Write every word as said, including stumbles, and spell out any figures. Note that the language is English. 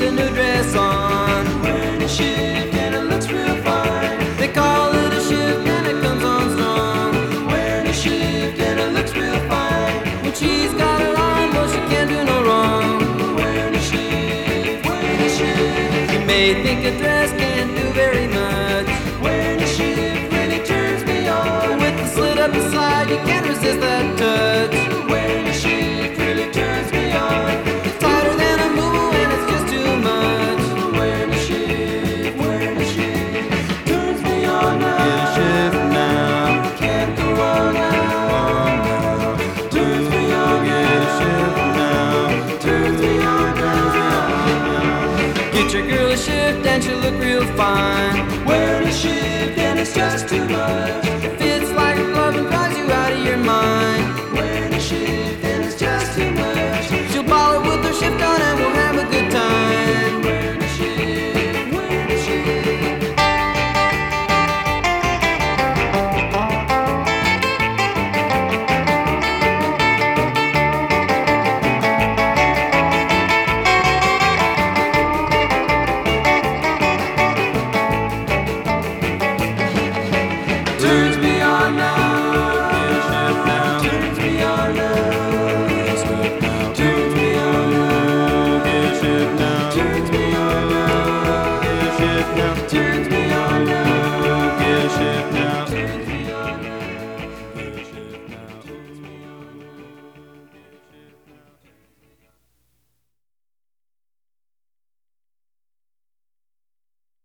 a new dress on, wearing a shift and it looks real fine. They call it a shift and it comes on strong, wearing a shift and it looks real fine. When she's got it on, well she can't do no wrong, wearing a shift, wearing a shift. You may think a dress can't do very much, wearing a shift really turns me on. With the slit up the side, you can't resist that touch, wearing a shift really turns me on. It's tighter than a moo and it's just too much, wearing a shift, wearing a shift turns me on now. Get a shift now, can't go wrong now. On now, turns me on. Get a shift now, turns me on now. Get your girl a shift and she'll look real fine, wearing a shift and it's just too much. Fits like a glove and drives you out of your mind, wearing a shift and it's just too much. She'll ball it with her shift on and we'll have a good time, wearing a shift, wearing a shift. Turns me on now.